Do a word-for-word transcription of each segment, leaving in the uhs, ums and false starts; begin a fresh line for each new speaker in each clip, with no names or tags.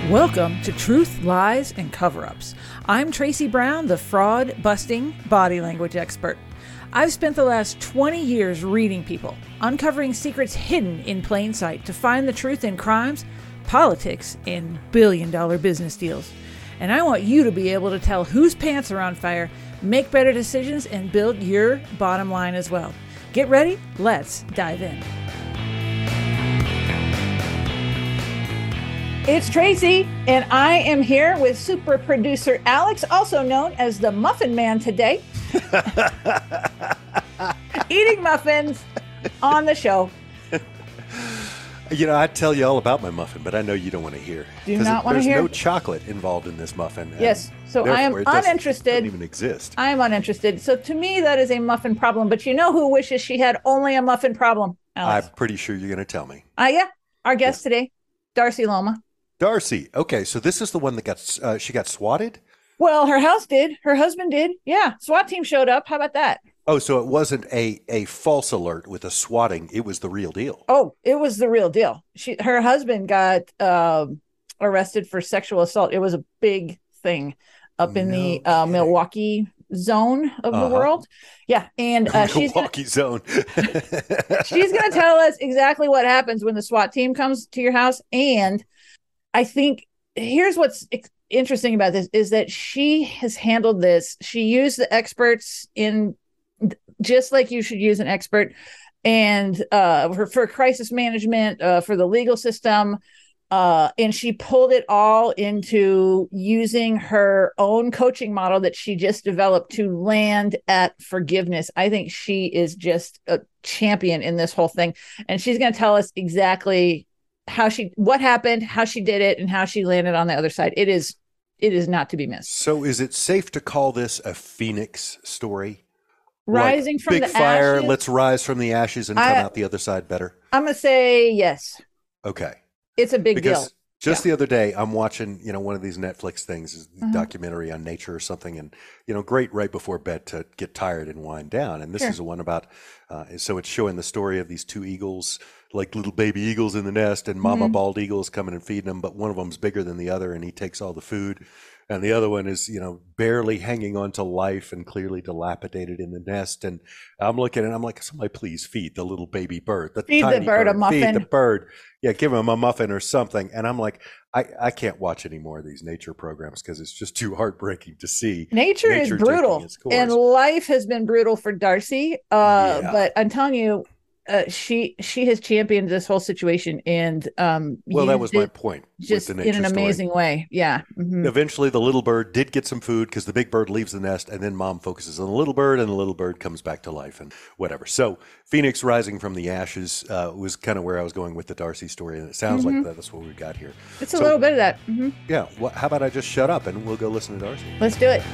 Welcome to Truth, Lies, and Cover-Ups. I'm Tracy Brown, the fraud-busting body language expert. I've spent the last twenty years reading people, uncovering secrets hidden in plain sight to find the truth in crimes, politics, and billion-dollar business deals. And I want you to be able to tell whose pants are on fire, make better decisions, and build your bottom line as well. Get ready? Let's dive in. It's Tracy, and I am here with super producer Alex, also known as the Muffin Man today. Eating muffins on the show.
You know, I'd tell you all about my muffin, but I know you don't want to hear.
Do you not want to hear?
There's no chocolate involved in this muffin.
Yes, so I am
it doesn't,
uninterested.
It doesn't even exist.
I am uninterested. So to me, that is a muffin problem. But you know who wishes she had only a muffin problem, Alex?
I'm pretty sure you're going to tell me.
Uh, yeah, our guest
yeah.
today, Darcy Loma.
Darcy. Okay, so this is the one that got, uh, she got swatted?
Well, her house did. Her husband did. Yeah, SWAT team showed up. How about that?
Oh, so it wasn't a, a false alert with a swatting. It was the real deal.
Oh, it was the real deal. She, her husband got um, arrested for sexual assault. It was a big thing up in no the uh, Milwaukee zone of uh-huh. the world. Yeah, and uh, she's
Milwaukee
gonna,
zone.
she's going to tell us exactly what happens when the SWAT team comes to your house. And I think here's what's interesting about this is that she has handled this. She used the experts in just like you should use an expert and uh, for, for crisis management, uh, for the legal system. Uh, and she pulled it all into using her own coaching model that she just developed to land at forgiveness. I think she is just a champion in this whole thing. And she's going to tell us exactly how she, what happened, how she did it, and how she landed on the other side. It is, it is not to be missed.
So is it safe to call this a Phoenix story?
Rising
like
from
big
the
fire,
ashes?
Let's rise from the ashes and come
I,
out the other side better?
I'm going to say yes.
Okay.
It's a big
because
deal.
Just
yeah.
the other day, I'm watching, you know, one of these Netflix things, mm-hmm. documentary on nature or something, and, you know, great right before bed to get tired and wind down. And this
sure.
is the one about, uh, so it's showing the story of these two eagles, like little baby eagles in the nest, and mama mm-hmm. bald eagles coming and feeding them, but one of them's bigger than the other, and he takes all the food. And the other one is, you know, barely hanging on to life and clearly dilapidated in the nest. And I'm looking and I'm like, somebody please feed the little baby bird. The
feed
tiny
the bird, bird a muffin.
Feed the bird. Yeah, give him a muffin or something. And I'm like, I, I can't watch any more of these nature programs because it's just too heartbreaking to see.
Nature, nature is brutal. And life has been brutal for Darcy. Uh, yeah. But I'm telling you, Uh, she she has championed this whole situation, and um,
well, that was my point.
Just
with the
in an amazing
story.
way, yeah. Mm-hmm.
Eventually, the little bird did get some food because the big bird leaves the nest, and then mom focuses on the little bird, and the little bird comes back to life, and whatever. So, Phoenix rising from the ashes uh, was kind of where I was going with the Darcy story, and it sounds mm-hmm. like that's what we got here.
It's a
so,
little bit of that. Mm-hmm.
Yeah. Well, how about I just shut up and we'll go listen to Darcy?
Let's do it.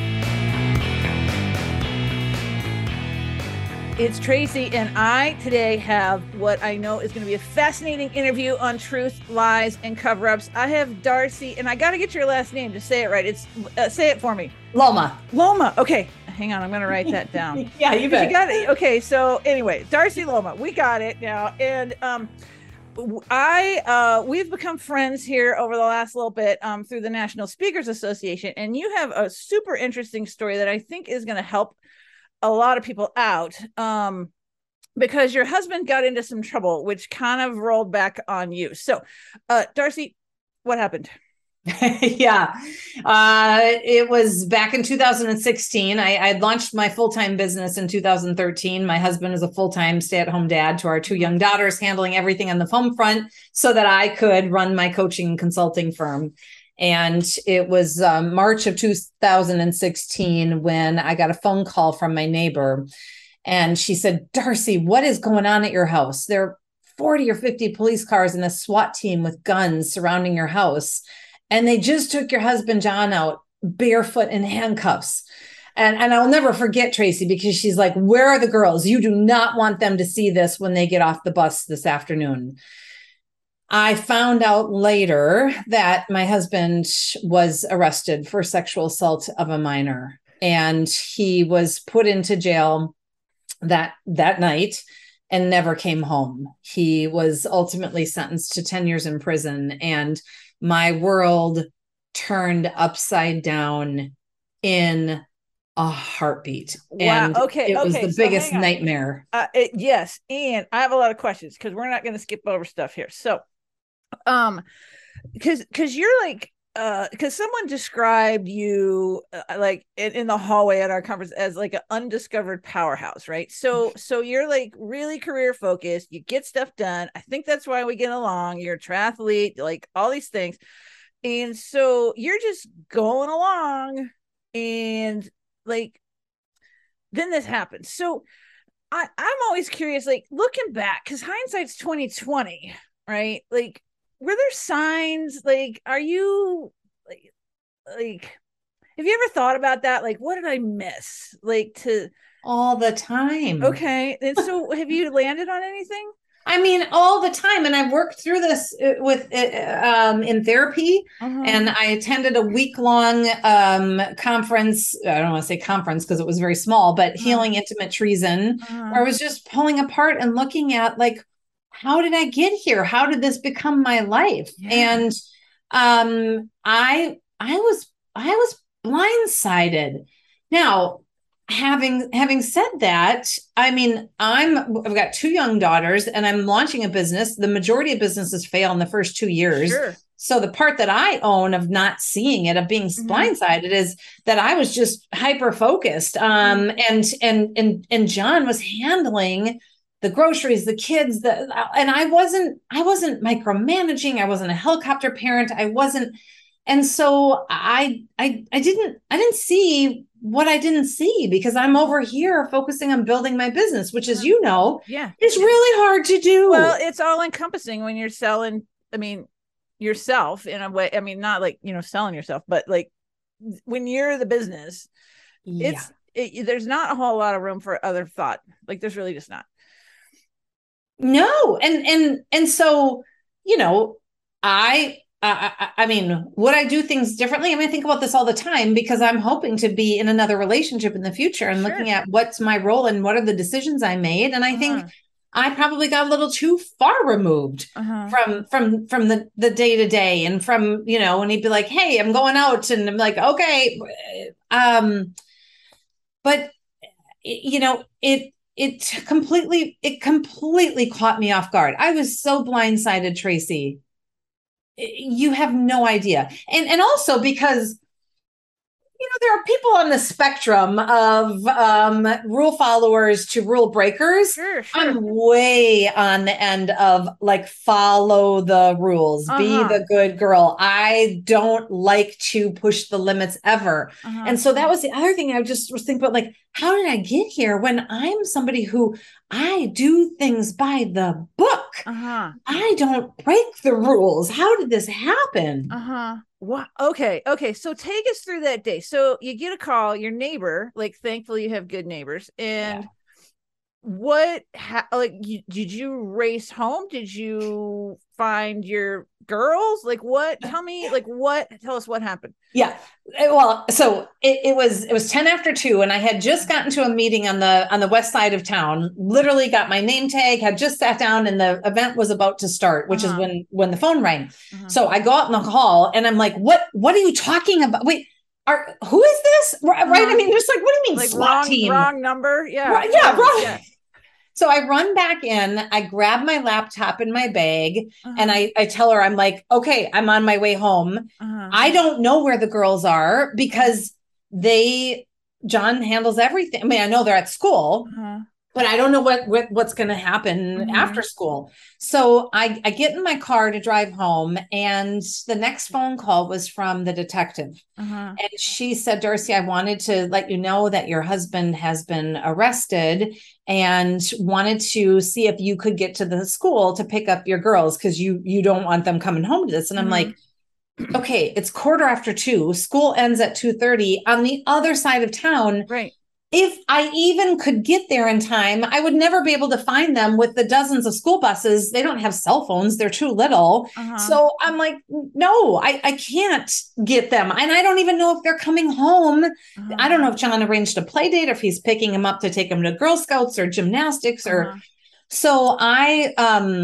It's Tracy, and I today have what I know is going to be a fascinating interview on truth, lies, and cover-ups. I have Darcy, and I got to get your last name to say it right. It's uh, say it for me.
Loma.
Loma. Okay, hang on. I'm going to write that down.
yeah, you bet.
You got it. Okay, so anyway, Darcy Loma, we got it now, and um, I uh, we've become friends here over the last little bit um through the National Speakers Association, and you have a super interesting story that I think is going to help a lot of people out um, because your husband got into some trouble, which kind of rolled back on you. So, uh, Darcy, what happened?
yeah, uh, it was back in two thousand sixteen. I I'd launched my full-time business in two thousand thirteen. My husband is a full-time stay-at-home dad to our two young daughters, handling everything on the home front so that I could run my coaching and consulting firm. And it was um, March of two thousand sixteen when I got a phone call from my neighbor. And she said, Darcy, what is going on at your house? There are forty or fifty police cars and a SWAT team with guns surrounding your house. And they just took your husband, John, out barefoot in handcuffs. And, and I'll never forget Tracy, because she's like, where are the girls? You do not want them to see this when they get off the bus this afternoon. I found out later that my husband was arrested for sexual assault of a minor, and he was put into jail that that night and never came home. He was ultimately sentenced to ten years in prison, and my world turned upside down in a heartbeat.
Wow.
And
okay.
it was
okay.
the
So
biggest
hang on.
nightmare.
Uh, it, yes. And I have a lot of questions because we're not going to skip over stuff here. So, um, because because you're like uh because someone described you uh, like in, in the hallway at our conference as like an undiscovered powerhouse, right? So so you're like really career focused, you get stuff done. I think that's why we get along. You're a triathlete, like all these things. And so you're just going along, and like then this happens. So I, I'm always curious, like looking back, because hindsight's twenty twenty, right? Like, were there signs? Like, are you like, like, have you ever thought about that? Like, what did I miss? Like, to
All the time.
okay, and so have you landed on anything?
I mean, all the time. And I've worked through this with um, in therapy. Uh-huh. And I attended a week long um, conference. I don't want to say conference because it was very small, but uh-huh. Healing Intimate Treason, uh-huh. where I was just pulling apart and looking at like, how did I get here? How did this become my life? Yeah. And um, I, I was, I was blindsided. Now, having having said that, I mean, I'm I've got two young daughters and I'm launching a business. The majority of businesses fail in the first two years.
Sure.
So the part that I own of not seeing it, of being mm-hmm. blindsided, is that I was just hyper focused. Um, mm-hmm. and and and and John was handling the groceries, the kids, the and I wasn't I wasn't micromanaging. I wasn't a helicopter parent. I wasn't, and so I I I didn't I didn't see what I didn't see because I'm over here focusing on building my business, which, as you know,
yeah,
is really hard to do.
Well, it's all encompassing when you're selling. I mean, yourself in a way. I mean, not like, you know, selling yourself, but like when you're the business, yeah. it's it, there's not a whole lot of room for other thought. Like there's really just not.
No, and and and so you know, I. I, I mean, would I do things differently? I mean, I think about this all the time because I'm hoping to be in another relationship in the future and sure. looking at what's my role and what are the decisions I made. And I uh-huh. think I probably got a little too far removed uh-huh. from from from the the day to day and from, you know, and he'd be like, "Hey, I'm going out," and I'm like, "Okay," um, but you know, it it completely it completely caught me off guard. I was so blindsided, Tracy. You have no idea. And and also because, you know, there are people on the spectrum of um, rule followers to rule breakers.
Sure, sure.
I'm way on the end of like, follow the rules, uh-huh. be the good girl. I don't like to push the limits ever. Uh-huh. And so that was the other thing I just was thinking about, like, how did I get here when I'm somebody who I do things by the book?
Uh-huh.
I don't break the rules. How did this happen?
Uh-huh. Wow. Okay. Okay. So take us through that day. So you get a call, your neighbor, like, thankfully you have good neighbors. And yeah. what, ha- like, you, did you race home? Did you find your girls? Like, what, tell me, like, what, tell us what happened.
Yeah. Well, so it, it was, it was ten after two and I had just gotten to a meeting on the, on the west side of town, literally got my name tag, had just sat down and the event was about to start, which uh-huh. is when, when the phone rang. Uh-huh. So I go out in the hall and I'm like, what, what are you talking about? Wait, are, who is this? Right. Uh-huh. I mean, just like, what do you mean
like
SWAT
wrong,
team?
Wrong number. Yeah.
Right, yeah. Wrong.
Yeah.
So I run back in, I grab my laptop in my bag uh-huh. and I, I tell her, I'm like, okay, I'm on my way home. Uh-huh. I don't know where the girls are because they, John handles everything. I mean, I know they're at school, uh-huh. but I don't know what, what what's going to happen uh-huh. after school. So I, I get in my car to drive home and the next phone call was from the detective. Uh-huh. And she said, Darcy, I wanted to let you know that your husband has been arrested and wanted to see if you could get to the school to pick up your girls because you you don't want them coming home to this. And I'm mm-hmm. like, okay, it's quarter after two. School ends at two thirty on the other side of town.
Right.
If I even could get there in time, I would never be able to find them with the dozens of school buses. They don't have cell phones. They're too little. Uh-huh. So I'm like, no, I, I can't get them. And I don't even know if they're coming home. Uh-huh. I don't know if John arranged a play date or if he's picking them up to take them to Girl Scouts or gymnastics or. Uh-huh. So I, um,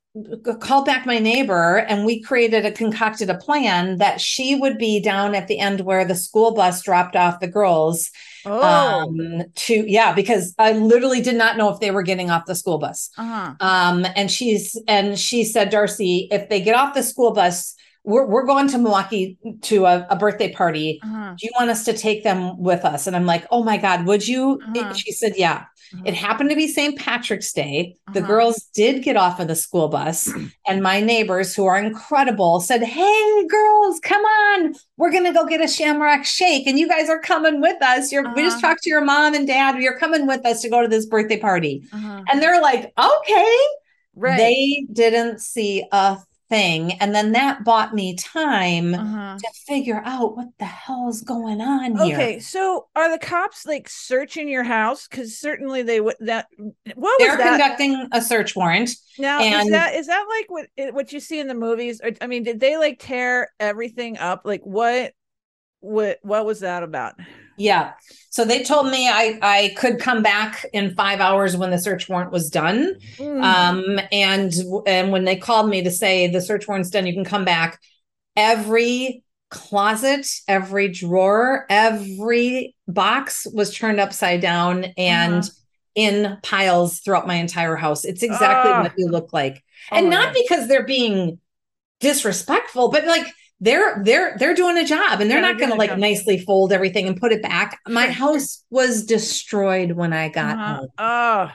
called back my neighbor, and we created a concocted a plan that she would be down at the end where the school bus dropped off the girls.
Oh.
Um, to yeah, because I literally did not know if they were getting off the school bus.
Uh-huh.
Um, and she's and she said, Darcy, if they get off the school bus, we're we're going to Milwaukee to a, a birthday party.
Uh-huh.
Do you want us to take them with us? And I'm like, oh my God, would you?
Uh-huh.
She said, yeah. Uh-huh. It happened to be Saint Patrick's Day. The
Uh-huh.
girls did get off of the school bus, and my neighbors, who are incredible, said, hey, girls, come on. We're going to go get a Shamrock Shake, and you guys are coming with us. You're, uh-huh. We just talked to your mom and dad. You're coming with us to go to this birthday party. Uh-huh. And they're like, okay. Right. They didn't see a thing. And then that bought me time uh-huh. to figure out what the hell is going on here.
Okay, so are the cops like searching your house? Because certainly they would. That what
they're
was that?
Conducting a search warrant.
Now and is that is that like what what you see in the movies? Or, I mean, did they like tear everything up? Like what what what was that about?
Yeah. So they told me I, I could come back in five hours when the search warrant was done. Mm. Um, and, and when they called me to say the search warrant's done, you can come back, every closet, every drawer, every box was turned upside down and uh-huh. in piles throughout my entire house. It's exactly uh, what you look like. Oh and not God. Because they're being disrespectful, but like, They're they're they're doing a job, and they're yeah, not going to like job. Nicely fold everything and put it back. My house was destroyed when I got uh-huh. home.
Oh,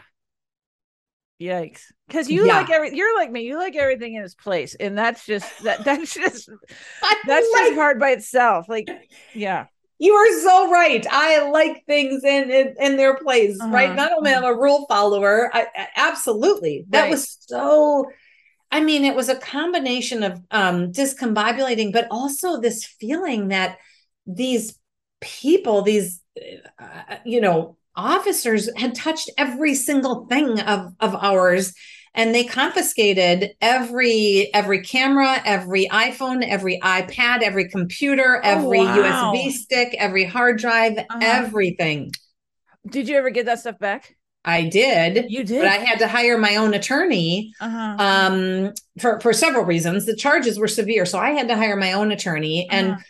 yikes! Because you yeah. like every you're like me. You like everything in its place, and that's just that that's just that's like, just hard by itself. Like, yeah.
You are so right. I like things in in, in their place, uh-huh. right? Not only uh-huh. I'm a rule follower, I, I absolutely that right. was so. I mean, it was a combination of um, discombobulating, but also this feeling that these people, these, uh, you know, officers had touched every single thing of, of ours, and they confiscated every, every camera, every iPhone, every iPad, every computer, every oh, wow. U S B stick, every hard drive, uh-huh. everything.
Did you ever get that stuff back?
I did.
You did.
But I had to hire my own attorney uh-huh. um, for, for several reasons. The charges were severe, so I had to hire my own attorney. Uh-huh. And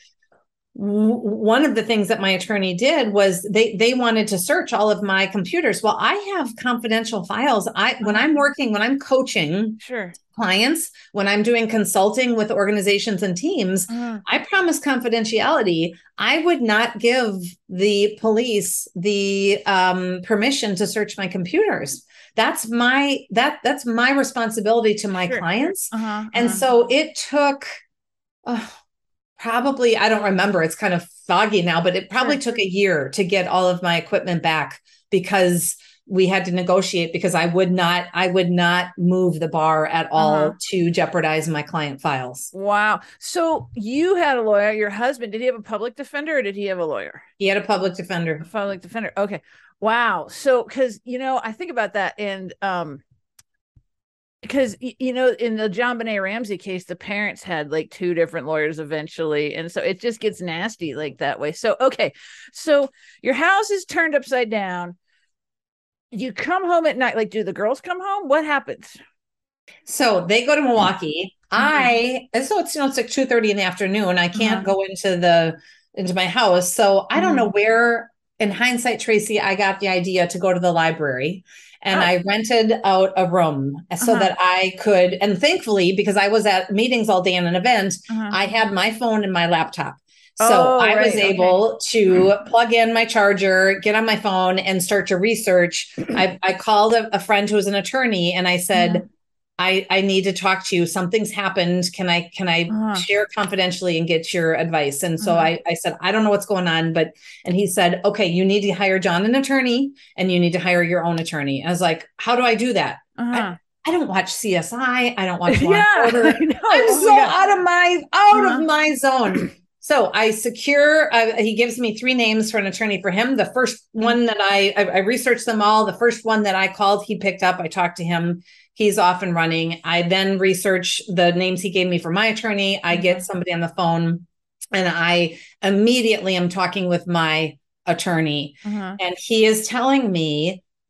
w- one of the things that my attorney did was they they wanted to search all of my computers. Well, I have confidential files. I uh-huh. when I'm working, when I'm coaching
sure.
clients, when I'm doing consulting with organizations and teams, uh-huh. I promise confidentiality. I would not give the police the um, permission to search my computers. That's my that that's my responsibility to my sure. clients. Uh-huh, and uh-huh. so it took uh, probably, I don't remember, it's kind of foggy now, but it probably sure. took a year to get all of my equipment back because we had to negotiate because I would not, I would not move the bar at all uh-huh. to jeopardize my client files.
Wow. So you had a lawyer, your husband, did he have a public defender or did he have a lawyer?
He had a public defender.
A public defender. Okay. Wow. So, cause you know, I think about that and, um, because, you know, in the JonBenét Ramsey case, the parents had like two different lawyers eventually. And so it just gets nasty like that way. So, okay. So your house is turned upside down. You come home at night. Like, do the girls come home? What happens?
So they go to Milwaukee. Mm-hmm. I, so it's, you know, it's like two thirty in the afternoon. I can't mm-hmm. go into the, into my house. So mm-hmm. I don't know where in hindsight, Tracy, I got the idea to go to the library and oh. I rented out a room so uh-huh. that I could, and thankfully, because I was at meetings all day in an event, uh-huh. I had my phone and my laptop. So oh, I right. was able okay. to plug in my charger, get on my phone and start to research. I, I called a, a friend who was an attorney and I said, mm-hmm. I, I need to talk to you. Something's happened. Can I, can I uh-huh. share confidentially and get your advice? And so uh-huh. I, I said, I don't know what's going on, but, and he said, okay, you need to hire John, an attorney, and you need to hire your own attorney. I was like, how do I do that? Uh-huh. I, I don't watch C S I. I don't watch Law
yeah,
and Order. I'm
oh
so out of my, out uh-huh. of my zone. So I secure, uh, he gives me three names for an attorney for him. The first one that I, I, I researched them all. The first one that I called, he picked up. I talked to him. He's off and running. I then research the names he gave me for my attorney. I get somebody on the phone and I immediately am talking with my attorney. Uh-huh. And he is telling me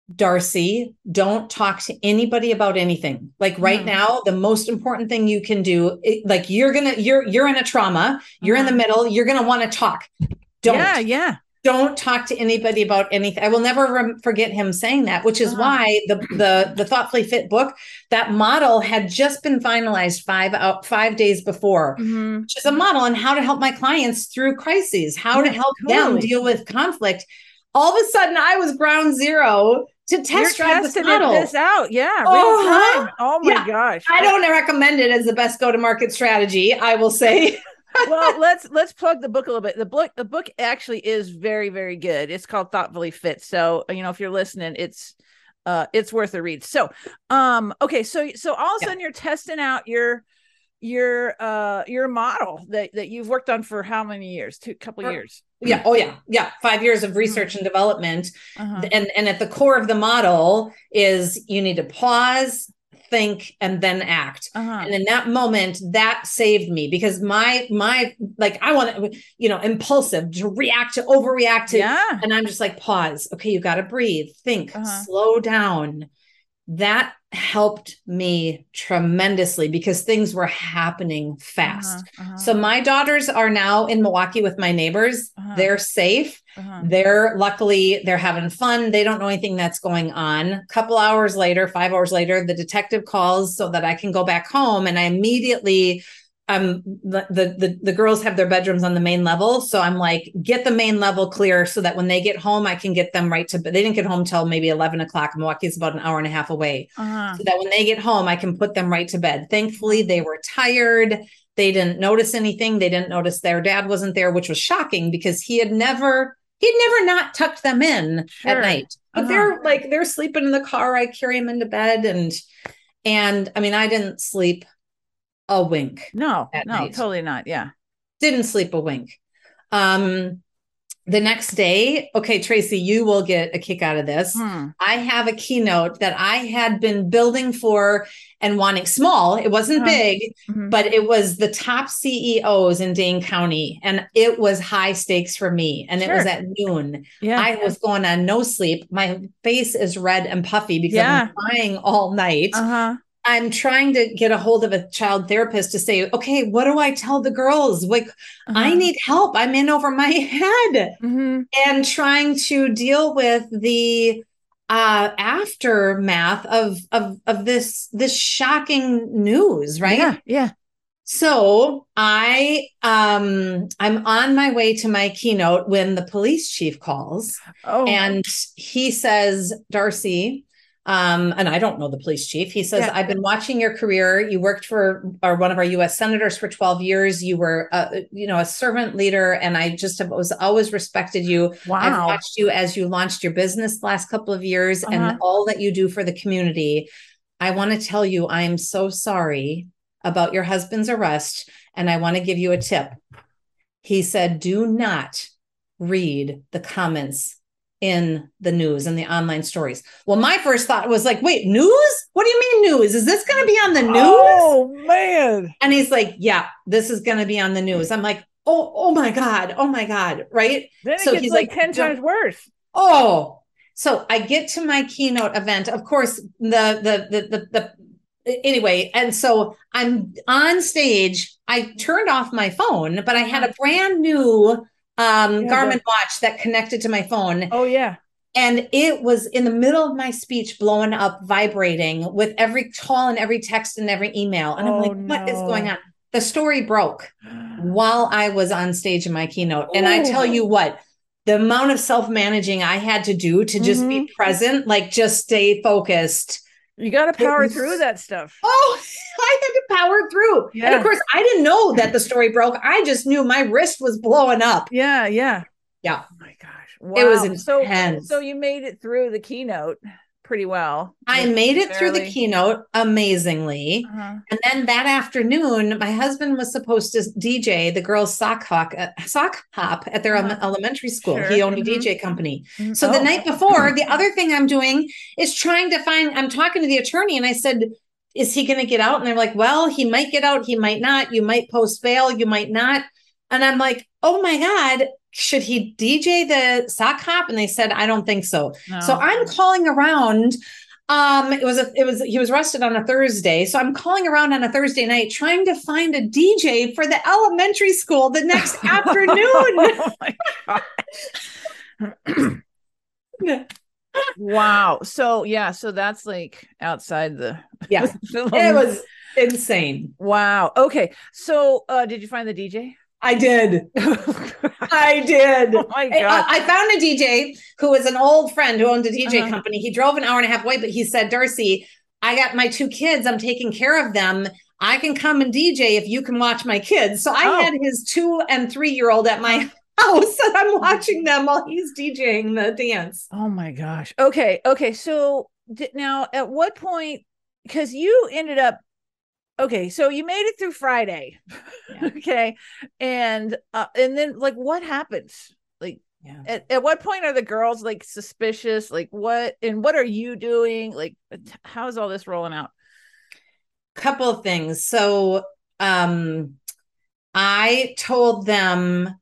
Darcy, don't talk to anybody about anything. Like right mm. now, the most important thing you can do, it, like you're going to, you're, you're in a trauma, you're mm-hmm. in the middle, you're going to want to talk. Don't,
yeah, yeah.
Don't talk to anybody about anything. I will never rem- forget him saying that, which is uh-huh. why the, the, the Thoughtfully Fit book, that model had just been finalized five out five days before, mm-hmm. which is a model on how to help my clients through crises, how yeah, to help totally. them deal with conflict. All of a sudden I was ground zero to test
You're
drive this model.
this out. Yeah. Real
uh-huh.
time. Oh my
yeah.
gosh.
I don't recommend it as the best go-to-market strategy, I will say.
Well, let's let's plug the book a little bit. The book the book actually is very, very good. It's called Thoughtfully Fit. So, you know, if you're listening, it's uh it's worth a read. So, um, okay, so so all of a sudden yeah. you're testing out your your uh your model that, that you've worked on for how many years? Two couple for, years.
Yeah. Oh yeah. Yeah. Five years of research mm-hmm. and development. Uh-huh. And and at the core of the model is you need to pause, think, and then act. Uh-huh. And in that moment, that saved me because my, my, like, I want to, you know, impulsive to react to overreact to,
yeah.
and I'm just like, pause. Okay. You got to breathe, think, uh-huh. slow down. That helped me tremendously because things were happening fast. Uh-huh. Uh-huh. So my daughters are now in Milwaukee with my neighbors. Uh-huh. They're safe. Uh-huh. They're luckily, they're having fun. They don't know anything that's going on. A couple hours later, five hours later, the detective calls so that I can go back home. And I immediately, um, the, the, the, the girls have their bedrooms on the main level. So I'm like, get the main level clear so that when they get home, I can get them right to bed. They didn't get home till maybe eleven o'clock. Milwaukee is about an hour and a half away. Uh-huh. So that when they get home, I can put them right to bed. Thankfully, they were tired. They didn't notice anything. They didn't notice their dad wasn't there, which was shocking because he had never, he'd never not tucked them in sure. at night. But uh-huh. they're like, they're sleeping in the car. I carry them into bed. And, and I mean, I didn't sleep a wink.
No, no,
night.
Totally not. Yeah.
Didn't sleep a wink. Um, the next day, okay, Tracy, you will get a kick out of this. Hmm. I have a keynote that I had been building for and wanting small. It wasn't uh-huh. big, mm-hmm. but it was the top C E Os in Dane County. And it was high stakes for me. And sure. it was at noon. Yeah. I was going on no sleep. My face is red and puffy because yeah. I've been crying all night. Uh-huh. I'm trying to get a hold of a child therapist to say, okay, what do I tell the girls? Like, uh-huh. I need help. I'm in over my head mm-hmm. and trying to deal with the uh, aftermath of, of, of this, this shocking news. Right.
Yeah. Yeah.
So I, um, I'm on my way to my keynote when the police chief calls oh. and he says, Darcy, Um, and I don't know the police chief. He says, yeah. I've been watching your career. You worked for or one of our U S senators for twelve years. You were, uh, you know, a servant leader. And I just have was always respected you.
Wow.
I've watched you as you launched your business the last couple of years uh-huh. and all that you do for the community. I want to tell you, I am so sorry about your husband's arrest. And I want to give you a tip. He said, do not read the comments in the news and the online stories. Well, my first thought was like, wait, news? What do you mean news? Is this going to be on the news?
Oh man.
And he's like, yeah, this is going to be on the news. I'm like, oh, oh my God. Oh my God. Right.
Then it so gets he's like, like ten times worse.
Oh, so I get to my keynote event. Of course, the, the, the, the, the, anyway. And so I'm on stage. I turned off my phone, but I had a brand new um yeah, Garmin but... watch that connected to my phone.
Oh yeah.
And it was in the middle of my speech blowing up, vibrating with every call and every text and every email. And oh, I'm like, what no. is going on? The story broke while I was on stage in my keynote. And Ooh. I tell you what, the amount of self-managing I had to do to just mm-hmm. be present, like just stay focused.
You got to power was, through that stuff.
Oh, I had to power through. Yeah. And of course, I didn't know that the story broke. I just knew my wrist was blowing up.
Yeah, yeah.
Yeah.
Oh my gosh. Wow.
It was intense.
So, so you made it through the keynote pretty well.
I made it through the keynote amazingly. Uh-huh. And then that afternoon, my husband was supposed to D J the girls' sock hop, uh, sock hop at their uh-huh. elementary school. Sure. He owned mm-hmm. a D J company. Mm-hmm. So oh. the night before, the other thing I'm doing is trying to find, I'm talking to the attorney and I said, is he going to get out? And they're like, well, he might get out. He might not. You might post bail. You might not. And I'm like, oh my God, should he D J the sock hop? And they said, I don't think so.
No.
So I'm calling around. Um, it was a, it was, he was arrested on a Thursday. So I'm calling around on a Thursday night trying to find a D J for the elementary school the next afternoon.
Oh my God. Wow. So yeah, so that's like outside the
yeah. It was insane.
Wow. Okay. So uh did you find the D J?
I did. I did.
Oh my God.
I, I found a D J who was an old friend who owned a D J uh-huh. company. He drove an hour and a half away, but he said, Darcy, I got my two kids. I'm taking care of them. I can come and D J if you can watch my kids. So I oh. had his two and three year old at my house and I'm watching them while he's DJing the dance.
Oh my gosh. Okay. Okay. So did, now at what point, because you ended up, okay, so you made it through Friday. Yeah. Okay. And, uh, and then like, what happens? Like, yeah. at, at what point are the girls like suspicious? Like what, and what are you doing? Like, how's all this rolling out?
Couple of things. So, um, I told them,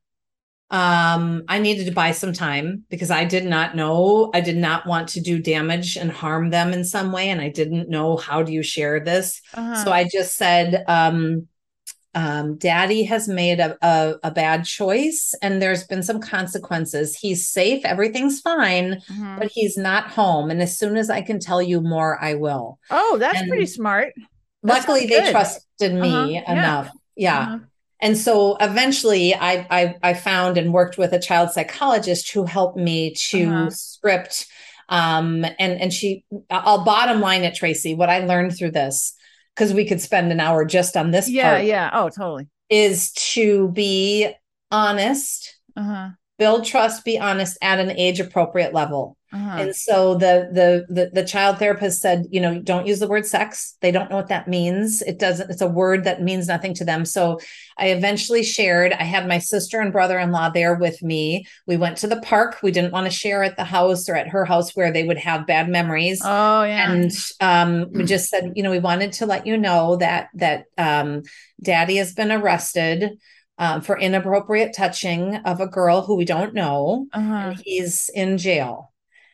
Um, I needed to buy some time because I did not know, I did not want to do damage and harm them in some way. And I didn't know, how do you share this? Uh-huh. So I just said, um, um, Daddy has made a, a, a bad choice and there's been some consequences. He's safe. Everything's fine, uh-huh. but he's not home. And as soon as I can tell you more, I will.
Oh, that's and pretty smart. That's
luckily they trusted me uh-huh. enough. Yeah. yeah. Uh-huh. And so eventually I, I, I found and worked with a child psychologist who helped me to uh-huh. script. Um, and, and she, I'll bottom line it, Tracy, what I learned through this, because we could spend an hour just on this
yeah,
part.
Yeah. Oh, totally.
Is to be honest, uh-huh. build trust, be honest at an age appropriate level. Uh-huh. And so the, the, the, the child therapist said, you know, don't use the word sex. They don't know what that means. It doesn't, it's a word that means nothing to them. So I eventually shared, I had my sister and brother-in-law there with me. We went to the park. We didn't want to share at the house or at her house where they would have bad memories.
Oh yeah.
And, um, we just said, you know, we wanted to let you know that, that, um, Daddy has been arrested um, for inappropriate touching of a girl who we don't know. Uh-huh. And he's in jail.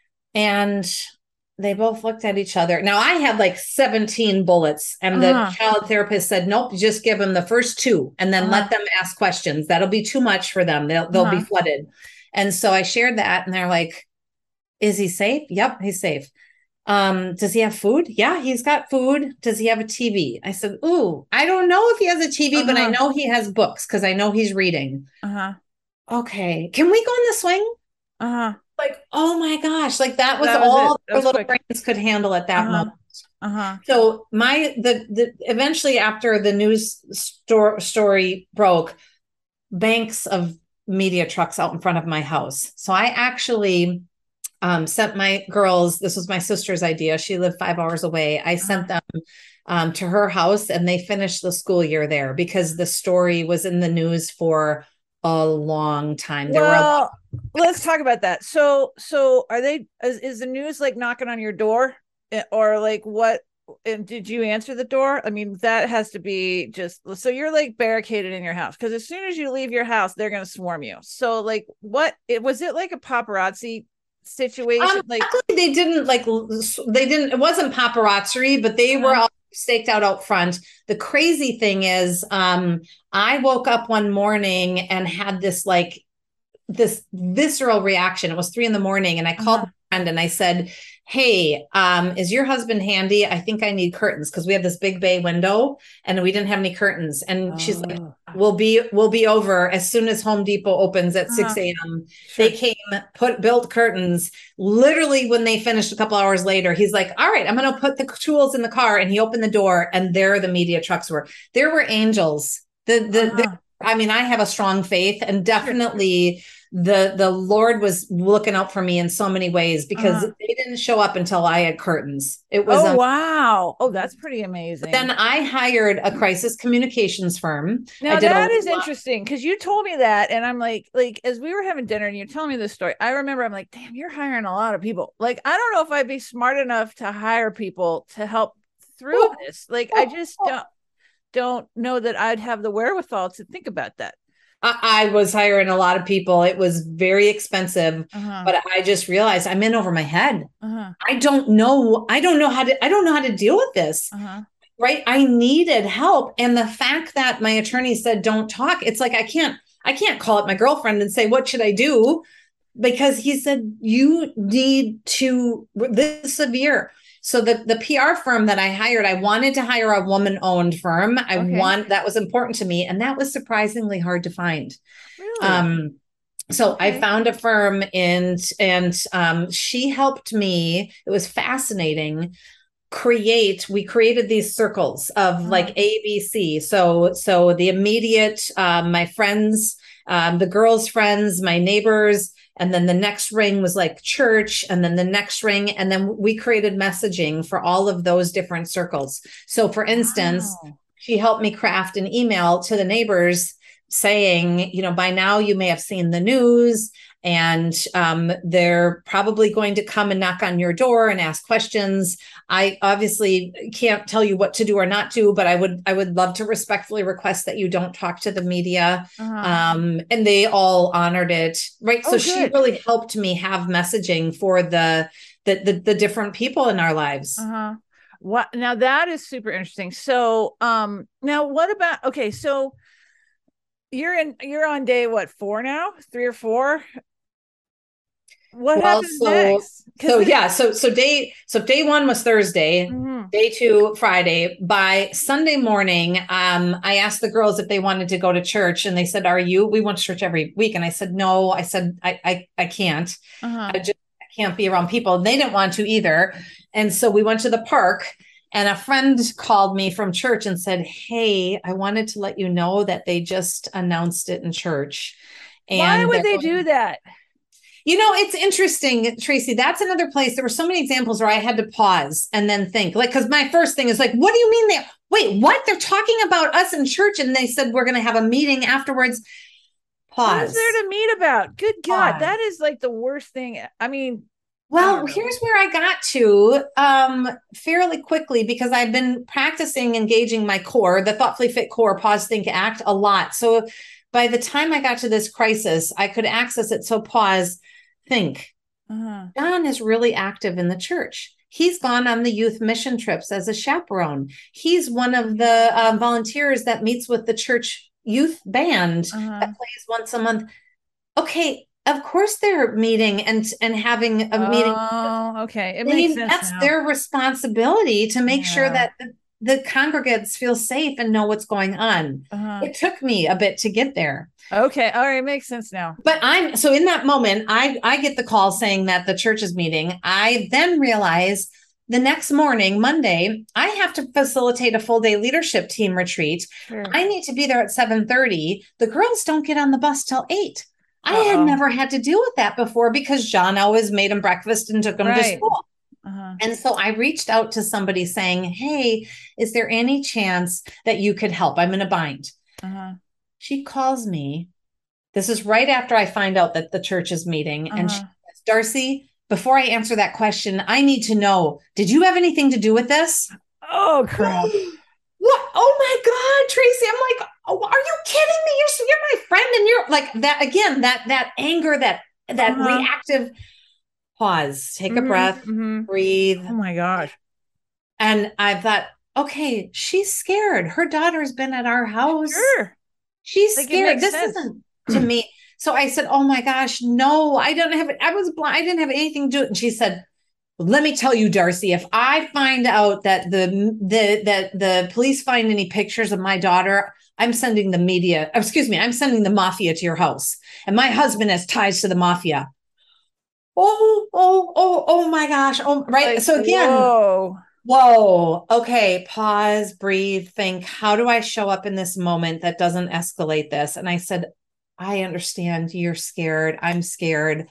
And they both looked at each other. Now I had like seventeen bullets and the uh-huh. child therapist said, nope, just give them the first two and then uh-huh. let them ask questions. That'll be too much for them. They'll, they'll uh-huh. be flooded. And so I shared that and they're like, is he safe? Yep, he's safe. Um, does he have food? Yeah, he's got food. Does he have a T V? I said, ooh, I don't know if he has a T V, uh-huh. but I know he has books because I know he's reading. Uh-huh. Okay. Can we go in the swing? Uh-huh. Like, oh my gosh, like that was, that was all their little quick. brains could handle at that uh-huh. moment. Uh-huh. So my, the, the, eventually after the news sto- story broke, banks of media trucks out in front of my house. So I actually um, sent my girls, this was my sister's idea. She lived five hours away. I uh-huh. sent them um, to her house and they finished the school year there because the story was in the news for a long time. There
well,
were a lot-
let's talk about that. So, so are they, is, is the news like knocking on your door or like what, and did you answer the door? I mean, that has to be just, so you're like barricaded in your house. Cause as soon as you leave your house, they're going to swarm you. So like what, it was it like a paparazzi situation?
Um,
like
they didn't like, they didn't, it wasn't paparazzi, but they uh-huh. were all staked out out front. The crazy thing is, um, I woke up one morning and had this like this visceral reaction. It was three in the morning, and I called uh-huh. my friend and I said, "Hey, um, is your husband handy? I think I need curtains because we have this big bay window and we didn't have any curtains." And oh. she's like, "We'll be we'll be over as soon as Home Depot opens at uh-huh. six a.m." Sure. They came, put built curtains. Literally, when they finished a couple hours later, he's like, "All right, I'm going to put the tools in the car," and he opened the door, and there the media trucks were. There were angels. The the, uh-huh. the I mean, I have a strong faith, and definitely. the the Lord was looking out for me in so many ways because uh-huh. they didn't show up until I had curtains. It was
oh um, wow oh that's pretty amazing.
Then I hired a crisis communications firm.
Now that is lot- interesting because you told me that, and I'm like like as we were having dinner and you're telling me this story, I remember I'm like, damn, you're hiring a lot of people. Like I don't know if I'd be smart enough to hire people to help through oh. this. Like I just don't don't know that I'd have the wherewithal to think about that.
I, I was hiring a lot of people. It was very expensive,
Uh-huh.
but I just realized I'm in over my head.
Uh-huh.
I don't know. I don't know how to, I don't know how to deal with this.
Uh-huh.
Right. I needed help. And the fact that my attorney said, don't talk, it's like, I can't, I can't call up my girlfriend and say, what should I do? Because he said, you need to, this severe. So the, the P R firm that I hired, I wanted to hire a woman owned firm. I
Okay.
want, that was important to me. And that was surprisingly hard to find.
Really?
Um, so
Okay.
I found a firm and, and, um, she helped me. It was fascinating. Create, we created these circles of
Uh-huh.
like A, B, C. So, so the immediate, um, my friends, um, the girls' friends, my neighbors, and then the next ring was like church, and then the next ring. And then we created messaging for all of those different circles. So for instance,
Wow.
she helped me craft an email to the neighbors saying, you know, by now you may have seen the news, and um, they're probably going to come and knock on your door and ask questions. I obviously can't tell you what to do or not do, but I would I would love to respectfully request that you don't talk to the media.
Uh-huh.
Um, and they all honored it, right?
Oh,
so she
good.
really helped me have messaging for the the the, the different people in our lives.
Uh-huh. What now that is super interesting. So um now what about okay, so you're in you're on day what, four now? Three or four? What
Well,
happens
so
next?
so
This,
yeah, so so day so day one was Thursday,
mm-hmm.
day two Friday. By Sunday morning, um, I asked the girls if they wanted to go to church, and they said, "Are you?" We went to church every week, and I said, "No." I said, "I I I can't.
Uh-huh.
I just I can't be around people." And they didn't want to either, and so we went to the park. And a friend called me from church and said, "Hey, I wanted to let you know that they just announced it in church." And
why would they
they're
do
going-
that?
You know, it's interesting, Tracy. That's another place. There were so many examples where I had to pause and then think, like, because my first thing is like, what do you mean they, wait, what? They're talking about us in church, and they said we're going to have a meeting afterwards. Pause.
What is there to meet about? Good God,
Pause.
that is like the worst thing. I mean, I
Well,
don't know.
here's where I got to um, fairly quickly, because I've been practicing engaging my core, the thoughtfully fit core, pause, think, act a lot. So by the time I got to this crisis, I could access it. So pause, think.
Uh-huh.
John is really active in the church. He's gone on the youth mission trips as a chaperone. He's one of the um, volunteers that meets with the church youth band
Uh-huh.
that plays once a month. Okay, of course they're meeting and and having a meeting.
Oh, okay. It
They-
makes sense
that's
now.
their responsibility to make sure
Yeah.
that the, the congregants feel safe and know what's going on.
Uh-huh.
It took me a bit to get there.
Okay. All right. Makes sense now.
But I'm so in that moment, I I get the call saying that the church is meeting. I then realize the next morning, Monday, I have to facilitate a full day leadership team retreat.
Sure.
I need to be there at seven thirty. The girls don't get on the bus till eight. I
Uh-oh.
had never had to deal with that before because John always made them breakfast and took them to
Right.
school.
Uh-huh.
And so I reached out to somebody saying, "Hey, is there any chance that you could help? I'm in a bind."
Uh-huh.
She calls me. This is right after I find out that the church is meeting. And she
Uh-huh.
says, "Darcy, before I answer that question, I need to know, did you have anything to do with this?"
Oh, crap.
What? Oh my God, Tracy. I'm like, oh, are you kidding me? You're, you're my friend. And you're like that again, that, that anger, that, that
Uh-huh.
reactive pause, take a
Mhm,
breath,
mhm.
breathe.
Oh my gosh.
And I thought, okay, she's scared. Her daughter's been at our house.
Sure.
She's
Like, it
scared.
makes
This
sense.
isn't to me. So I said, "Oh my gosh, no, I don't have it. I was blind. I didn't have anything to do it." And she said, "Let me tell you, Darcy, if I find out that the the that the police find any pictures of my daughter, I'm sending the media, excuse me, I'm sending the mafia to your house. And my husband has ties to the mafia." Oh, oh, oh, oh my gosh. Oh, right.
Like,
So again,
whoa.
whoa, okay, pause, breathe, think, how do I show up in this moment that doesn't escalate this? And I said, "I understand you're scared. I'm scared.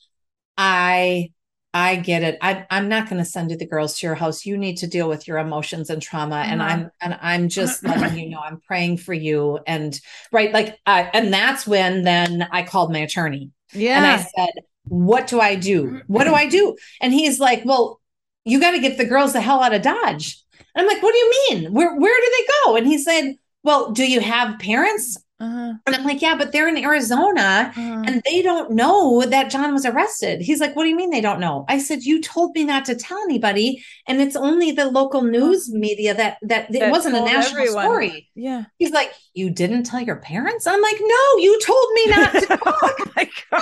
I I get it. I, I'm not going to send you the girls to your house. You need to deal with your emotions and trauma. And
Uh-huh.
I'm and I'm just letting you know I'm praying for you." And right, like, uh, and that's when then I called my attorney and I
Yeah.
said, "What do I do? What do I do?" And he's like, "Well, you got to get the girls the hell out of Dodge." And I'm like, "What do you mean? Where where do they go?" And he said, "Well, do you have parents?"
Uh-huh.
And I'm like, yeah, but they're in Arizona
Uh-huh.
and they don't know that John was arrested. He's like, what do you mean they don't know? I said, you told me not to tell anybody. And it's only the local news media that, that it
That
wasn't a
told
national
everyone.
story.
Yeah.
He's like, you didn't tell your parents? I'm like, no, you told me not to talk.
Oh my God.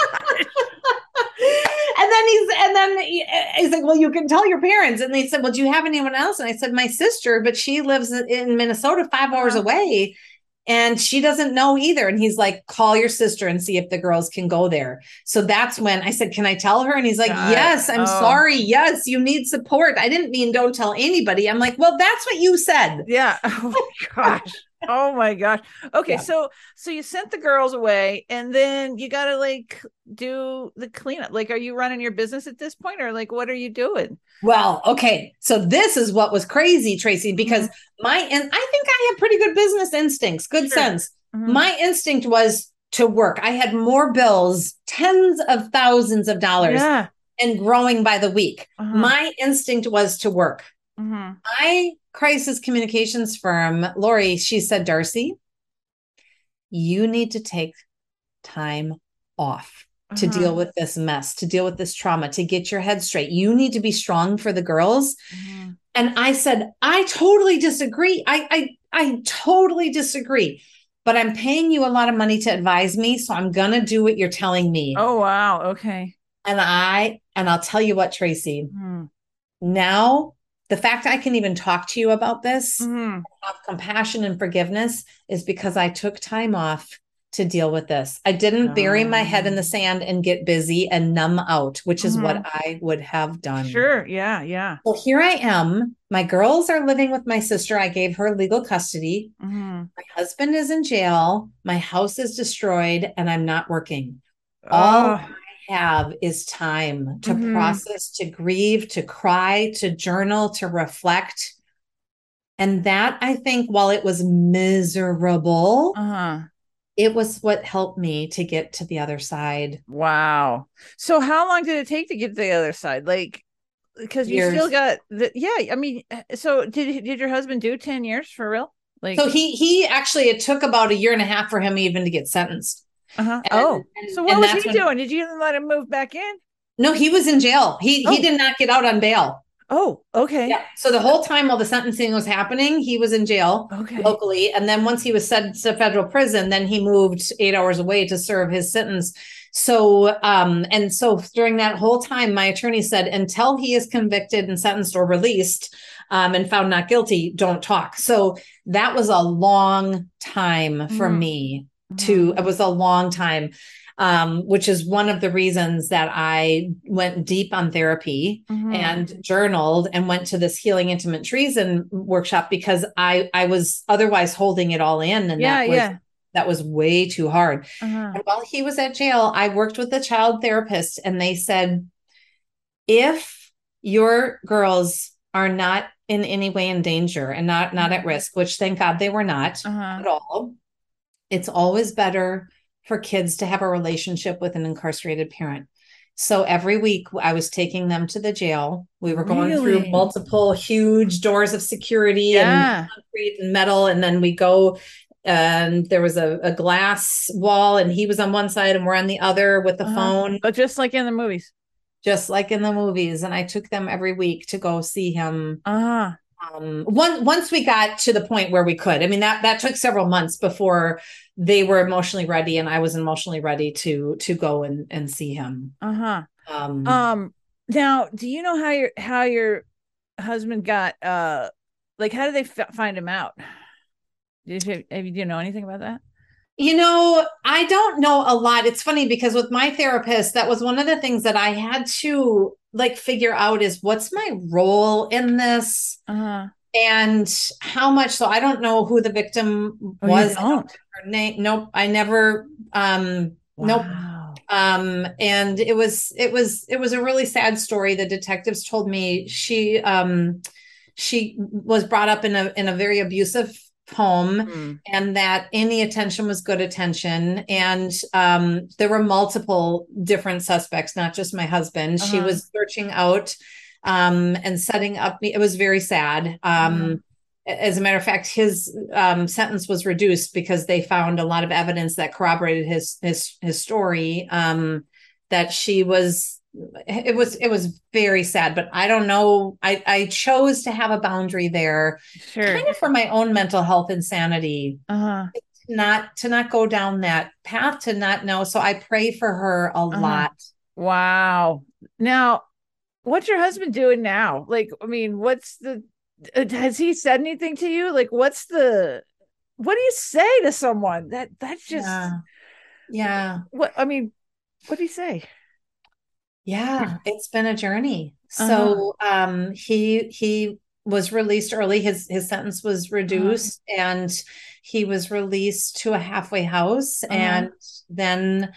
And then he's, and then he, he's like, well, you can tell your parents. And they said, well, do you have anyone else? And I said, my sister, but she lives in Minnesota, five hours
Uh-huh.
away. And she doesn't know either. And he's like, call your sister and see if the girls can go there. So that's when I said, can I tell her? And he's like,
God.
yes, I'm
Oh.
sorry. Yes, you need support. I didn't mean don't tell anybody. I'm like, well, that's what you said.
Yeah. Oh my gosh. Oh my gosh. Okay,
Yeah.
so so you sent the girls away and then you got to like do the cleanup. Like, are you running your business at this point, or like what are you doing?
Well, okay. So this is what was crazy, Tracy, because mm-hmm. my, and I think I have pretty good business instincts, good
Sure.
sense.
Mm-hmm.
My instinct was to work. I had more bills, tens of thousands of dollars,
Yeah.
and growing by the week.
Uh-huh.
My instinct was to work.
Mm-hmm.
My crisis communications firm, Lori, she said, Darcy, you need to take time off to
Uh-huh.
deal with this mess, to deal with this trauma, to get your head straight. You need to be strong for the girls.
Mm-hmm.
And I said, I totally disagree. I, I, I totally disagree, but I'm paying you a lot of money to advise me. So I'm going to do what you're telling me.
Oh, wow. Okay.
And I, and I'll tell you what, Tracy,
Mm-hmm.
now the fact I can even talk to you about this,
Mm-hmm.
have compassion and forgiveness, is because I took time off to deal with this. I didn't oh. bury my head in the sand and get busy and numb out, which is mm-hmm. what I would have done.
Sure. Yeah. Yeah.
Well, here I am. My girls are living with my sister. I gave her legal custody.
Mm-hmm.
My husband is in jail. My house is destroyed and I'm not working.
Oh.
All I have is time to
mm-hmm.
process, to grieve, to cry, to journal, to reflect. And that, I think, while it was miserable,
uh-huh.
it was what helped me to get to the other side.
Wow. So how long did it take to get to the other side? Like, because you
Years.
still got the, yeah, I mean, so did, did your husband do ten years for real? Like,
so he, he actually, it took about a year and a half for him even to get sentenced.
Uh-huh.
And,
oh,
and,
so what was he when, doing? Did you let him move back in?
No, he was in jail. He, oh. he did not get out on bail.
Oh, okay.
Yeah. So the whole time while the sentencing was happening, he was in jail
okay.
locally. And then once he was sent to federal prison, then he moved eight hours away to serve his sentence. So, um, and so during that whole time, my attorney said, until he is convicted and sentenced or released, um, and found not guilty, don't talk. So that was a long time for mm-hmm. me to, it was a long time. Um, which is one of the reasons that I went deep on therapy mm-hmm. and journaled and went to this Healing Intimate Treason workshop, because I, I was otherwise holding it all in. And
yeah,
that was,
yeah.
that was way too hard.
Uh-huh.
And while he was at jail, I worked with a child therapist, and they said, if your girls are not in any way in danger and not, not at risk, which thank God they were not
uh-huh.
at all, it's always better for kids to have a relationship with an incarcerated parent. So every week I was taking them to the jail. We were going
really?
through multiple huge doors of security
yeah.
and concrete and metal. And then we go, and there was a, a glass wall, and he was on one side and we're on the other with the uh-huh. phone.
But just like in the movies.
Just like in the movies. And I took them every week to go see him.
Uh-huh.
Um, one, once we got to the point where we could, I mean, that, that took several months before they were emotionally ready and I was emotionally ready to, to go and, and see him.
Uh-huh.
Um,
um, now, do you know how your, how your husband got, uh, like, how did they f- find him out? Did you, have you, do you know anything about that?
You know, I don't know a lot. It's funny because with my therapist, that was one of the things that I had to like figure out is what's my role in this
uh-huh.
and how much. So I don't know who the victim
oh,
was.
You don't?
Her name. Nope. I never, um,
wow.
nope. Um, and it was, it was, it was a really sad story. The detectives told me she, um, she was brought up in a, in a very abusive home mm. and that any attention was good attention. And um, there were multiple different suspects, not just my husband. Uh-huh. She was searching out um, and setting up. It was very sad. Um, as a matter of fact, his um, sentence was reduced because they found a lot of evidence that corroborated his his his story. Um, that she was, it was it was very sad. But I don't know. I I chose to have a boundary there,
Sure.
kind of for my own mental health and sanity.
Uh-huh.
Not to not go down that path, to not know. So I pray for her a
Uh-huh.
lot.
Wow. Now, what's your husband doing now? Like, I mean, what's the, uh, has he said anything to you? Like, what's the, what do you say to someone that that's just,
Yeah. Yeah.
what, I mean, what do you say?
Yeah, it's been a journey.
Uh-huh.
So um he he was released early. His his sentence was reduced, uh-huh. and he was released to a halfway house, uh-huh. and then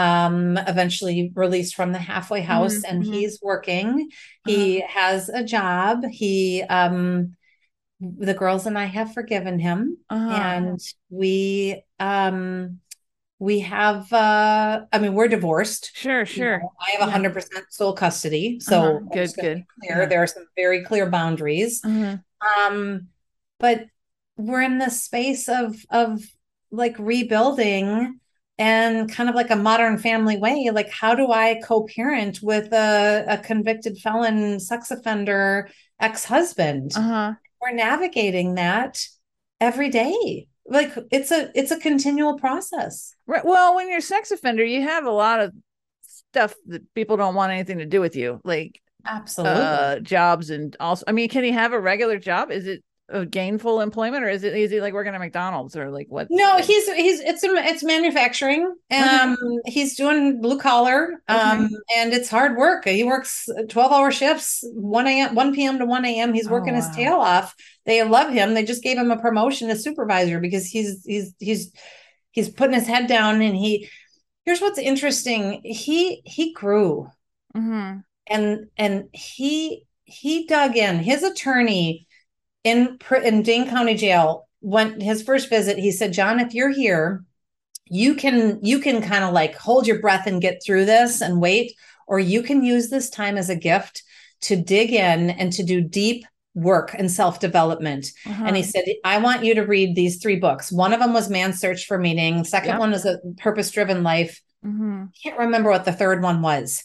um eventually released from the halfway house, mm-hmm. and he's working. He uh-huh. has a job. He um the girls and I have forgiven him, uh-huh. and we um we have uh I mean, we're divorced.
Sure, sure.
You know, I have a hundred percent sole custody. So
uh-huh. good, good.
Clear. Yeah. There are some very clear boundaries. Uh-huh. Um, but we're in this space of of like rebuilding, and kind of like a modern family way. Like, how do I co-parent with a, a convicted felon sex offender ex-husband? Uh-huh. We're navigating that every day. Like, it's a it's a continual process.
Right. Well, when you're a sex offender, you have a lot of stuff that people don't want anything to do with you, like
absolutely
uh, jobs, and also, I mean, can he have a regular job? Is it a gainful employment, or is it is he like working at McDonald's, or like what?
No, he's he's it's it's manufacturing. Um, okay. He's doing blue collar, um, okay. and it's hard work. He works twelve hour shifts, one a m one p m to one a m He's working oh, wow. his tail off. They love him. They just gave him a promotion as supervisor because he's he's he's he's putting his head down. And he, here's what's interesting. He he grew, mm-hmm. and and he he dug in. His attorney in in Dane County Jail, when his first visit, he said, "John, if you're here, you can you can kind of like hold your breath and get through this and wait, or you can use this time as a gift to dig in and to do deep work and self-development." Uh-huh. And he said, "I want you to read these three books." One of them was Man's Search for Meaning. The second yep. one is A Purpose-Driven Life. Mm-hmm. I can't remember what the third one was.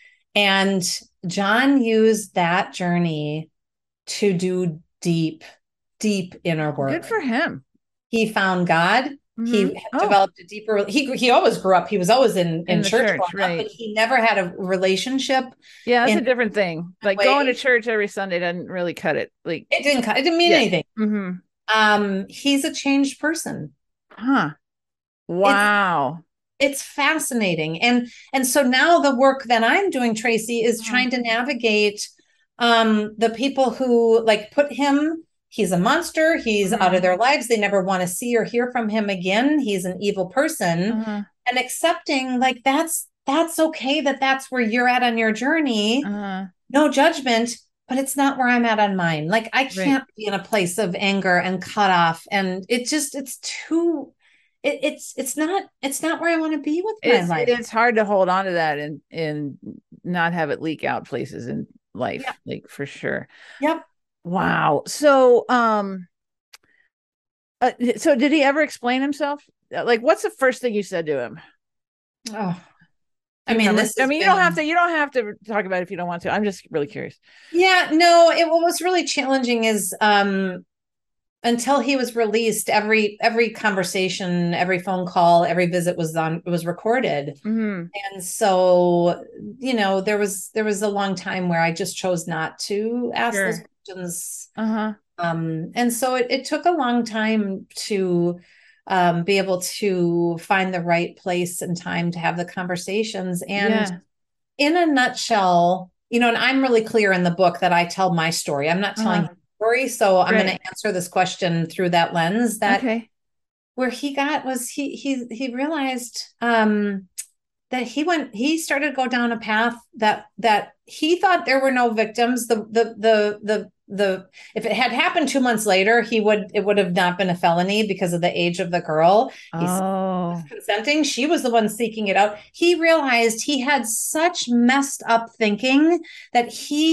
And John used that journey to do deep, deep inner work.
Good for him.
He found God. Mm-hmm. He oh. developed a deeper, he he always grew up, he was always in, in, in church, church right. up, but he never had a relationship.
Yeah, that's a different thing. Like way. Going to church every Sunday doesn't really cut it. Like
it didn't cut, it didn't mean yeah. anything. Mm-hmm. Um, he's a changed person.
Huh. Wow.
It's, it's fascinating. And and so now the work that I'm doing, Tracy, is mm-hmm. trying to navigate um the people who like put him, he's a monster, he's mm-hmm. out of their lives, they never want to see or hear from him again, he's an evil person, mm-hmm. and accepting like that's that's okay, that that's where you're at on your journey, mm-hmm. no judgment, but it's not where I'm at on mine. Like I can't right. be in a place of anger and cut off, and it just it's too it, it's it's not it's not where I want to be with my
it's,
life.
It's hard to hold on to that and and not have it leak out places and life, yep. like for sure.
Yep.
Wow. So um uh, so did he ever explain himself? Like, what's the first thing you said to him?
Oh, I mean, this
I mean, you been... don't have to, you don't have to talk about it if you don't want to. I'm just really curious.
Yeah, no, it, what was really challenging is um until he was released, every every conversation, every phone call, every visit was on was recorded. Mm-hmm. And so, you know, there was there was a long time where I just chose not to ask sure. those questions. Uh-huh. Um, and so it, it took a long time to um, be able to find the right place and time to have the conversations. And yeah. in a nutshell, you know, and I'm really clear in the book that I tell my story. I'm not telling uh-huh. story. So I'm right. going to answer this question through that lens. That okay. where he got was he he he realized um, that he went he started to go down a path that that he thought there were no victims. The the the the the if it had happened two months later, he would it would have not been a felony because of the age of the girl. He's oh. consenting. She was the one seeking it out. He realized he had such messed up thinking that he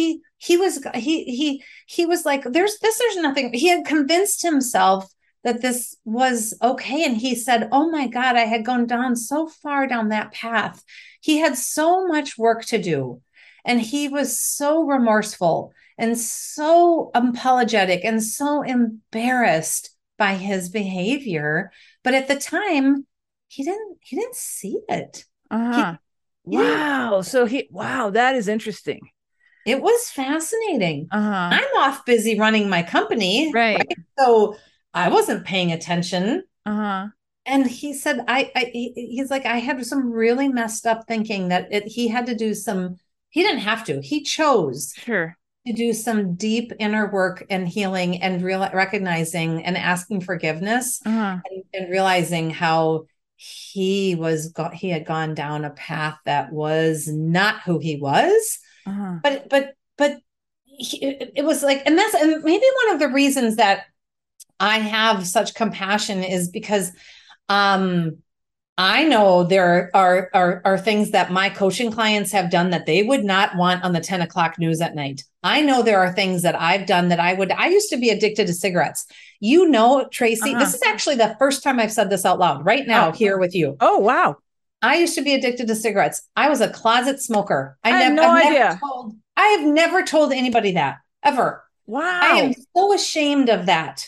he was, he, he, he was like, there's this, there's nothing. He had convinced himself that this was okay. And he said, oh my God, I had gone down so far down that path. He had so much work to do. And he was so remorseful and so apologetic and so embarrassed by his behavior. But at the time, he didn't, he didn't see it.
Uh-huh. He, wow. He so he, wow, that is interesting.
It was fascinating.
Uh-huh.
I'm off busy running my company.
Right.
right? So I wasn't paying attention.
Uh-huh.
And he said, I, I, he's like, I had some really messed up thinking that it, he had to do some, he didn't have to, he chose
sure.
to do some deep inner work and healing and real, recognizing and asking forgiveness
uh-huh.
and, and realizing how he was, go- he had gone down a path that was not who he was.
Uh-huh.
But, but, but he, it, it was like, and that's, and maybe one of the reasons that I have such compassion is because, um, I know there are, are, are things that my coaching clients have done that they would not want on the ten o'clock news at night. I know there are things that I've done that I would, I used to be addicted to cigarettes. You know, Tracy,
uh-huh.
this is actually the first time I've said this out loud right now
oh.
here with you.
Oh, wow.
I used to be addicted to cigarettes. I was a closet smoker. I,
I
nev-
have no
I've
idea.
Never told, I have never told anybody that ever.
Wow.
I am so ashamed of that.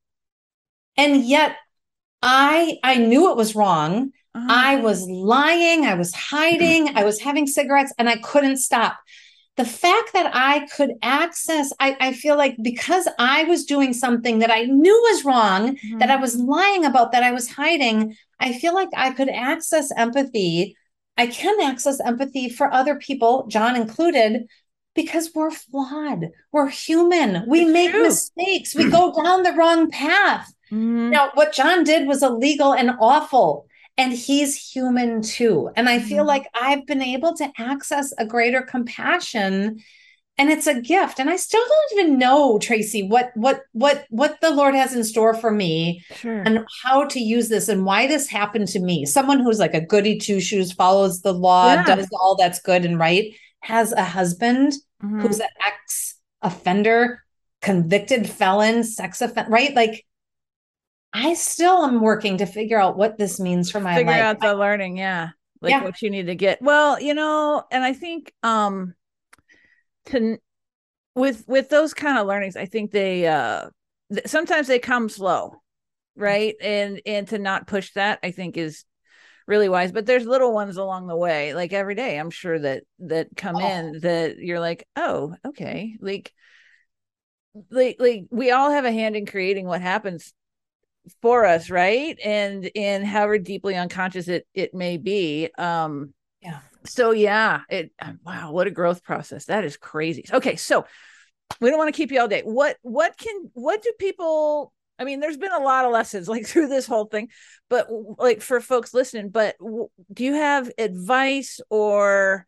And yet I, I knew it was wrong. Uh-huh. I was lying. I was hiding. I was having cigarettes and I couldn't stop. The fact that I could access, I, I feel like because I was doing something that I knew was wrong, mm-hmm. that I was lying about, that I was hiding, I feel like I could access empathy. I can access empathy for other people, John included, because we're flawed. We're human. We it's make true. mistakes. We go down the wrong path.
Mm-hmm.
Now, what John did was illegal and awful. And he's human too. And I feel like I've been able to access a greater compassion, and it's a gift. And I still don't even know, Tracy, what what what what the Lord has in store for me,
sure.
and how to use this and why this happened to me. Someone who's like a goody two shoes, follows the law, yeah. does all that's good and right, has a husband mm-hmm. who's an ex-offender, convicted felon, sex offender, right? Like, I still am working to figure out what this means for my
figure
life.
out the I, learning. Yeah. Like
yeah.
what you need to get. Well, you know, and I think, um, to, with, with those kind of learnings, I think they, uh, th- sometimes they come slow. Right. And, and to not push that, I think is really wise, but there's little ones along the way, like every day, I'm sure that, that come oh. in that you're like, oh, okay. Like, like, like we all have a hand in creating what happens for us, right? And and however deeply unconscious it it may be. Um
yeah.
So yeah, it wow, what a growth process. That is crazy. Okay, so we don't want to keep you all day. What what can what do people I mean, there's been a lot of lessons like through this whole thing, but like for folks listening, but do you have advice or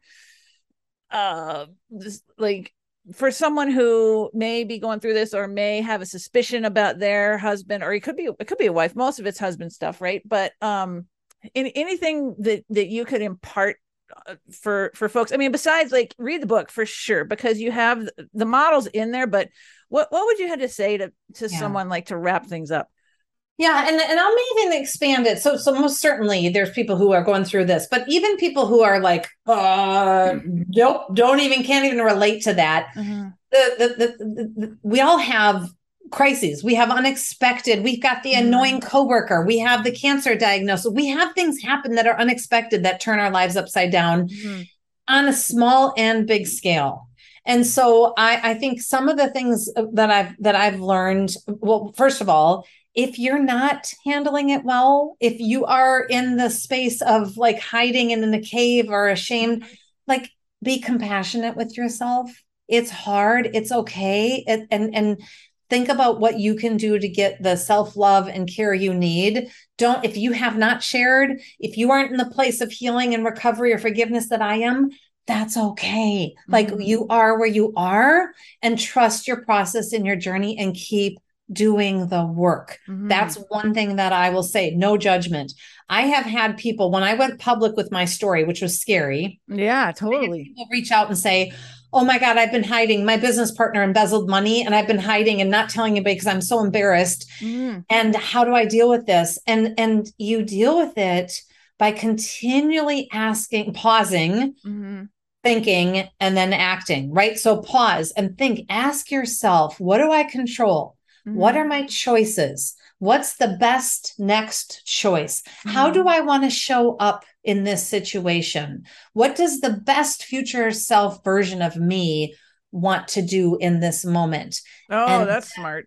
uh this, like for someone who may be going through this or may have a suspicion about their husband, or it could be, it could be a wife, most of it's husband stuff. Right. But, um, in, anything that, that you could impart for, for folks, I mean, besides like read the book for sure, because you have the models in there, but what, what would you have to say to, to yeah. someone like to wrap things up?
Yeah. And, and I'll even expand it. So, so most certainly there's people who are going through this, but even people who are like, uh, nope, don't even, can't even relate to that.
Mm-hmm.
The, the, the, the, the, we all have crises. We have unexpected, we've got the mm-hmm. annoying coworker. We have the cancer diagnosis. We have things happen that are unexpected that turn our lives upside down mm-hmm. on a small and big scale. And so I, I think some of the things that I've, that I've learned, well, first of all, if you're not handling it well, if you are in the space of like hiding in a cave or ashamed, like be compassionate with yourself. It's hard. It's okay. It, and, and think about what you can do to get the self-love and care you need. Don't, if you have not shared, if you aren't in the place of healing and recovery or forgiveness that I am, that's okay. Mm-hmm. Like you are where you are, and trust your process in your journey and keep doing the work. Mm-hmm. That's one thing that I will say. No judgment. I have had people, when I went public with my story, which was scary.
Yeah, totally.
People reach out and say, oh my God, I've been hiding. My business partner embezzled money and I've been hiding and not telling anybody because I'm so embarrassed. Mm. And how do I deal with this? And, and you deal with it by continually asking, pausing, mm-hmm. thinking, and then acting, right? So pause and think, ask yourself, what do I control? Mm-hmm. What are my choices? What's the best next choice? Mm-hmm. How do I want to show up in this situation? What does the best future self version of me want to do in this moment?
Oh, and that's smart.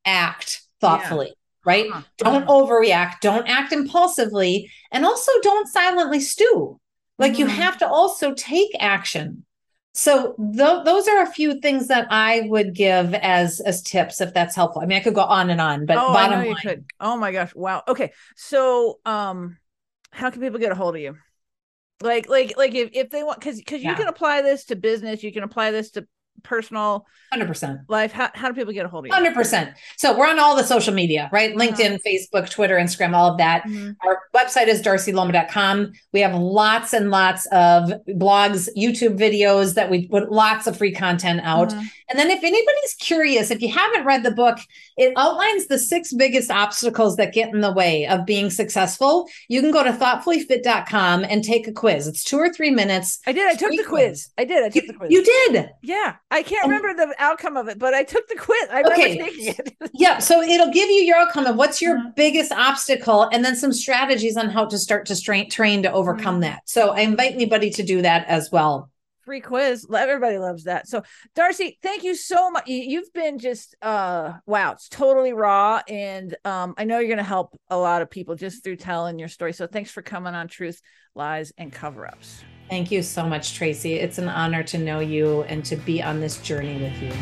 Act thoughtfully, yeah. right? Uh-huh. Don't overreact. Don't act impulsively. And also don't silently stew. Like mm-hmm. you have to also take action. So th- those are a few things that I would give as as tips, if that's helpful. I mean, I could go on and on, but
oh,
bottom
I know you
line.
Could. Oh my gosh. Wow. Okay. So um, how can people get a hold of you? Like, like, like if, if they want, because because yeah. you can apply this to business, you can apply this to personal
one hundred percent
life. How, how do people get a hold of you?
one hundred percent. So we're on all the social media, right? LinkedIn, uh-huh. Facebook, Twitter, Instagram, all of that. Mm-hmm. Our website is darcy loma dot com. We have lots and lots of blogs, YouTube videos that we put lots of free content out. Mm-hmm. And then if anybody's curious, if you haven't read the book, it outlines the six biggest obstacles that get in the way of being successful. You can go to thoughtfully fit dot com and take a quiz. It's two or three minutes.
I did. I took the quiz. quiz. I did. I took
you,
the quiz.
You did?
Yeah. I can't and, remember the outcome of it, but I took the quiz. I remember
okay.
taking it.
Yeah. So it'll give you your outcome of what's your mm-hmm. biggest obstacle and then some strategies on how to start to strain, train to overcome mm-hmm. that. So I invite anybody to do that as well.
Free quiz. Everybody loves that. So Darcy, thank you so much. You've been just, uh, wow, it's totally raw. And um, I know you're going to help a lot of people just through telling your story. So thanks for coming on Truth, Lies, and Cover-Ups.
Thank you so much, Tracy. It's an honor to know you and to be on this journey with you.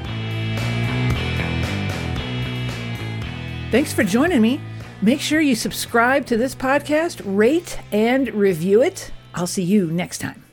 Thanks for joining me. Make sure you subscribe to this podcast, rate and review it. I'll see you next time.